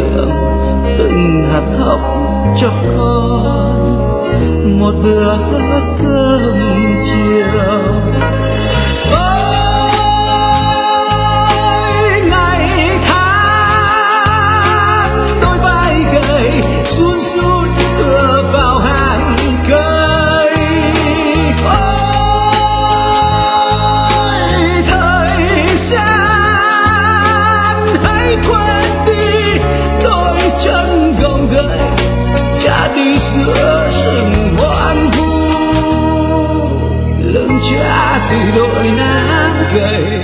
ấm từng hạt thóc cho con một bữa cơm chiều. Ôi ngày tháng đôi vai gầy sun sút tựa vào hàng cây. Ôi thời gian hãy quên đi đôi chân gồng gầy cha đi giữa rừng hoang vu, lưng cha từ đôi nắng gầy